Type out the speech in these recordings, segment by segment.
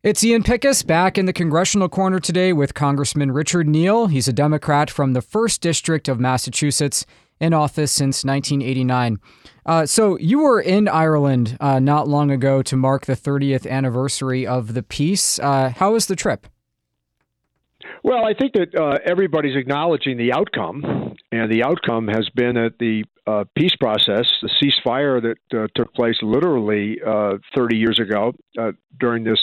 It's Ian Pickus back in the Congressional Corner today with Congressman Richard Neal. He's a Democrat from the 1st District of Massachusetts, in office since 1989. So you were in Ireland not long ago to mark the 30th anniversary of the peace. How was the trip? Well, I think that everybody's acknowledging the outcome, and the outcome has been that the peace process, the ceasefire that took place literally 30 years ago during this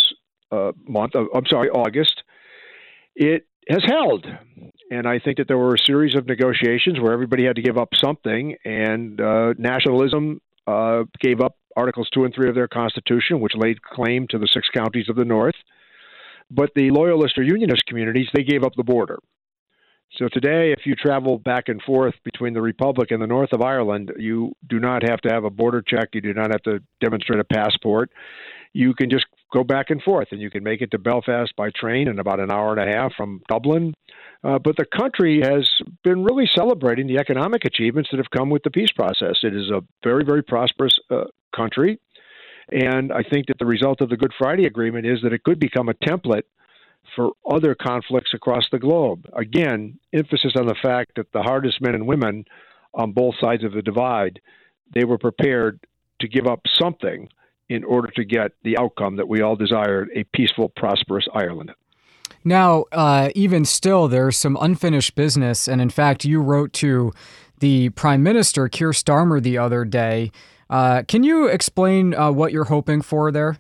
August, it has held. And I think that there were a series of negotiations where everybody had to give up something, and nationalism gave up Articles 2 and 3 of their Constitution, which laid claim to the 6 counties of the North. But the Loyalist or Unionist communities, they gave up the border. So today, if you travel back and forth between the Republic and the north of Ireland, you do not have to have a border check. You do not have to demonstrate a passport. You can just go back and forth, and you can make it to Belfast by train in about an hour and a half from Dublin. But the country has been really celebrating the economic achievements that have come with the peace process. It is a very, very prosperous country. And I think that the result of the Good Friday Agreement is that it could become a template for other conflicts across the globe. Again, emphasis on the fact that the hardest men and women on both sides of the divide, they were prepared to give up something in order to get the outcome that we all desired, a peaceful, prosperous Ireland. Now, even still, there's some unfinished business. And in fact, you wrote to the Prime Minister, Keir Starmer, the other day. Can you explain what you're hoping for there?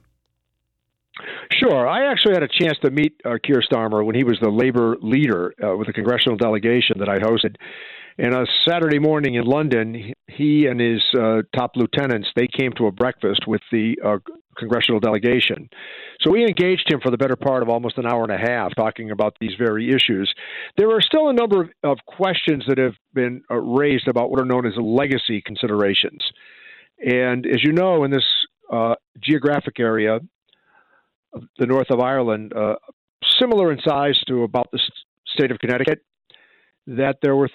Sure. I actually had a chance to meet Keir Starmer when he was the labor leader with a congressional delegation that I hosted. And a Saturday morning in London, he and his top lieutenants, they came to a breakfast with the congressional delegation. So we engaged him for the better part of almost an hour and a half talking about these very issues. There are still a number of questions that have been raised about what are known as legacy considerations. And as you know, in this geographic area, the north of Ireland, similar in size to about the state of Connecticut, that there were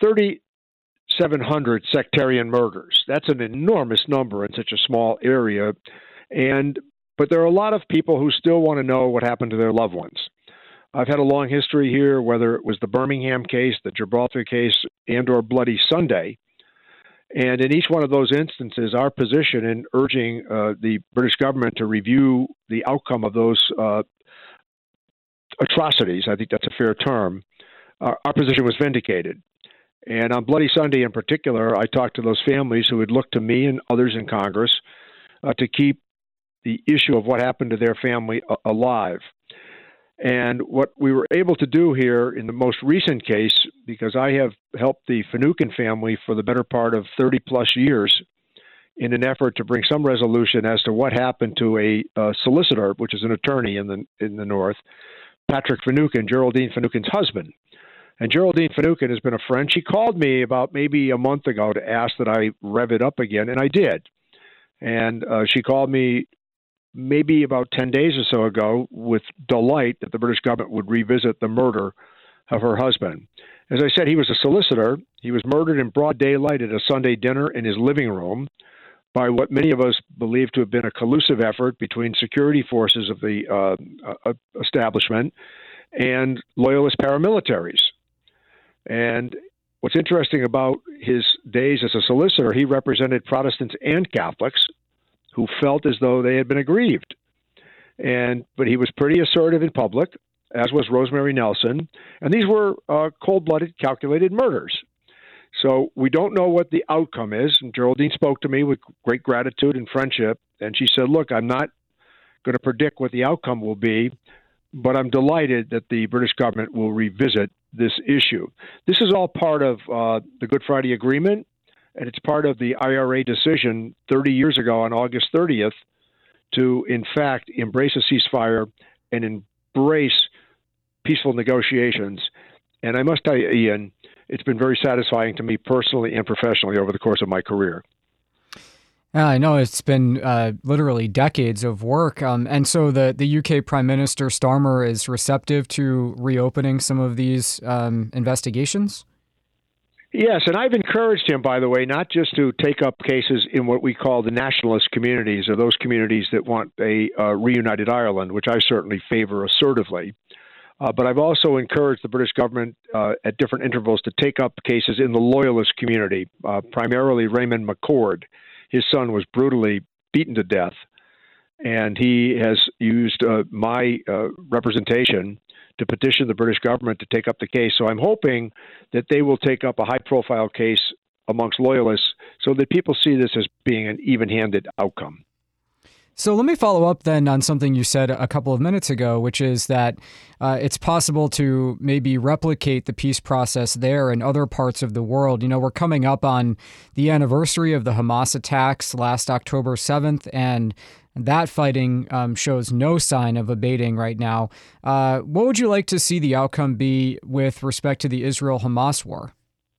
3,700 sectarian murders. That's an enormous number in such a small area. But there are a lot of people who still want to know what happened to their loved ones. I've had a long history here, whether it was the Birmingham case, the Gibraltar case, and or Bloody Sunday. And in each one of those instances, our position in urging the British government to review the outcome of those atrocities, I think that's a fair term, our position was vindicated. And on Bloody Sunday in particular, I talked to those families who had looked to me and others in Congress to keep the issue of what happened to their family alive. And what we were able to do here in the most recent case, because I have helped the Finucane family for the better part of 30 plus years in an effort to bring some resolution as to what happened to a solicitor, which is an attorney in the North, Patrick Finucane, Geraldine Finucane's husband. And Geraldine Finucane has been a friend. She called me about maybe a month ago to ask that I rev it up again, and I did. And she called me maybe about 10 days or so ago with delight that the British government would revisit the murder of her husband. As I said, he was a solicitor. He was murdered in broad daylight at a Sunday dinner in his living room by what many of us believe to have been a collusive effort between security forces of the establishment and loyalist paramilitaries. And what's interesting about his days as a solicitor, he represented Protestants and Catholics who felt as though they had been aggrieved. But he was pretty assertive in public, as was Rosemary Nelson. And these were cold-blooded, calculated murders. So we don't know what the outcome is. And Geraldine spoke to me with great gratitude and friendship. And she said, look, I'm not going to predict what the outcome will be, but I'm delighted that the British government will revisit this issue. This is all part of the Good Friday Agreement, and it's part of the IRA decision 30 years ago on August 30th to, in fact, embrace a ceasefire and embrace peaceful negotiations. And I must tell you, Ian, it's been very satisfying to me personally and professionally over the course of my career. I know it's been literally decades of work. And so the UK Prime Minister Starmer is receptive to reopening some of these investigations? Yes, and I've encouraged him, by the way, not just to take up cases in what we call the nationalist communities, or those communities that want a reunited Ireland, which I certainly favor assertively. But I've also encouraged the British government at different intervals to take up cases in the loyalist community, primarily Raymond McCord. His son was brutally beaten to death, and he has used my representation to petition the British government to take up the case. So I'm hoping that they will take up a high-profile case amongst loyalists so that people see this as being an even-handed outcome. So let me follow up then on something you said a couple of minutes ago, which is that it's possible to maybe replicate the peace process there in other parts of the world. You know, we're coming up on the anniversary of the Hamas attacks last October 7th, and that fighting shows no sign of abating right now. What would you like to see the outcome be with respect to the Israel-Hamas war?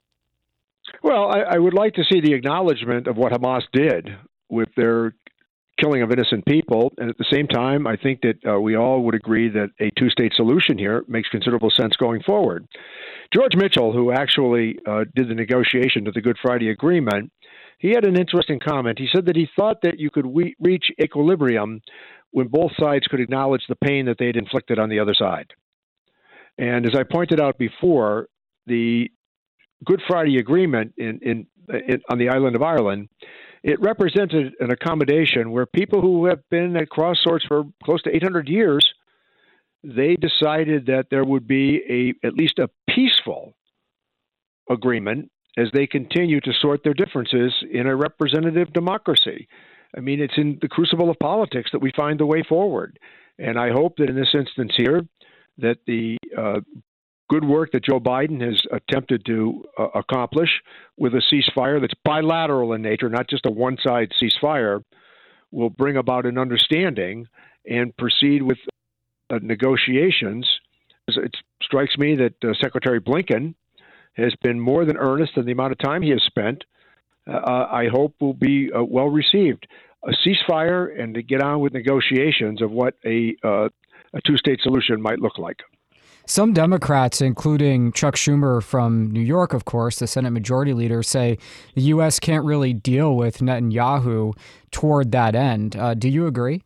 Well, I would like to see the acknowledgement of what Hamas did with their killing of innocent people. And at the same time, I think that we all would agree that a two-state solution here makes considerable sense going forward. George Mitchell, who actually did the negotiation to the Good Friday Agreement, he had an interesting comment. He said that he thought that you could reach equilibrium when both sides could acknowledge the pain that they'd inflicted on the other side. And as I pointed out before, the Good Friday Agreement on the island of Ireland, it represented an accommodation where people who have been at crossroads for close to 800 years, they decided that there would be at least a peaceful agreement as they continue to sort their differences in a representative democracy. I mean, it's in the crucible of politics that we find the way forward. And I hope that in this instance here, that the good work that Joe Biden has attempted to accomplish with a ceasefire that's bilateral in nature, not just a one-side ceasefire, will bring about an understanding and proceed with negotiations. It strikes me that Secretary Blinken has been more than earnest in the amount of time he has spent. I hope will be well received. A ceasefire and to get on with negotiations of what a two-state solution might look like. Some Democrats, including Chuck Schumer from New York, of course, the Senate Majority Leader, say the U.S. can't really deal with Netanyahu toward that end. Do you agree?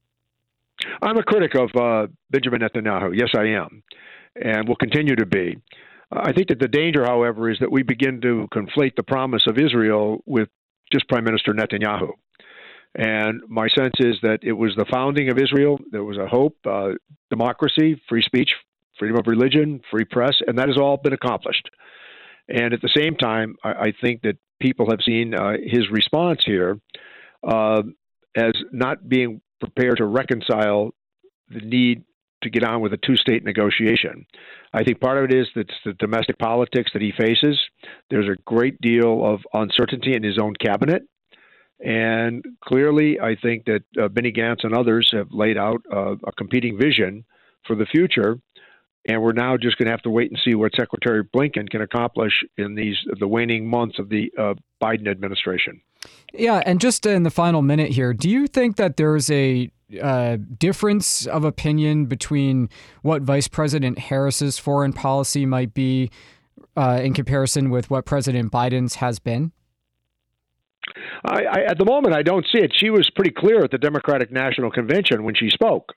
I'm a critic of Benjamin Netanyahu. Yes, I am, and will continue to be. I think that the danger, however, is that we begin to conflate the promise of Israel with just Prime Minister Netanyahu. And my sense is that it was the founding of Israel. There was a hope, democracy, free speech, freedom of religion, free press, and that has all been accomplished. And at the same time, I think that people have seen his response here as not being prepared to reconcile the need to get on with a two-state negotiation. I think part of it is that the domestic politics that he faces. There's a great deal of uncertainty in his own cabinet. And clearly, I think that Benny Gantz and others have laid out a competing vision for the future. And we're now just going to have to wait and see what Secretary Blinken can accomplish in the waning months of the Biden administration. Yeah, and just in the final minute here, do you think that there's a difference of opinion between what Vice President Harris's foreign policy might be in comparison with what President Biden's has been? At the moment, I don't see it. She was pretty clear at the Democratic National Convention when she spoke.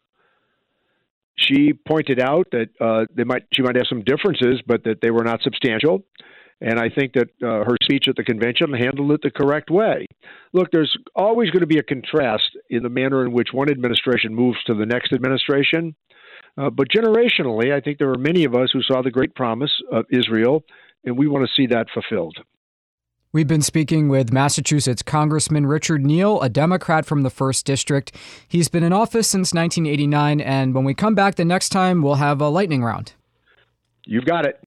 She pointed out that she might have some differences, but that they were not substantial. And I think that her speech at the convention handled it the correct way. Look, there's always going to be a contrast in the manner in which one administration moves to the next administration. But generationally, I think there are many of us who saw the great promise of Israel, and we want to see that fulfilled. We've been speaking with Massachusetts Congressman Richard Neal, a Democrat from the 1st District. He's been in office since 1989, and when we come back the next time, we'll have a lightning round. You've got it.